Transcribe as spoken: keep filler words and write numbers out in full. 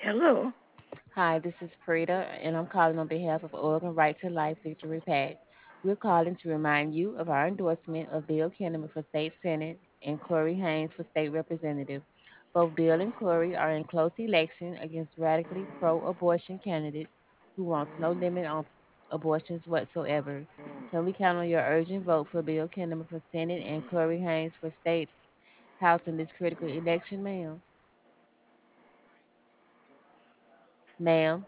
Hello. Hi, this is Frida, and I'm calling on behalf of Oregon Right to Life Victory PAC. We're calling to remind you of our endorsement of Bill Kinnaman for state senate and Corey Haynes for state representative. Both Bill and Corey are in close election against radically pro-abortion candidates who wants no limit on abortions whatsoever. Can we count on your urgent vote for Bill Kinnaman for Senate and Corey Haynes for state house in this critical election, ma'am? Ma'am?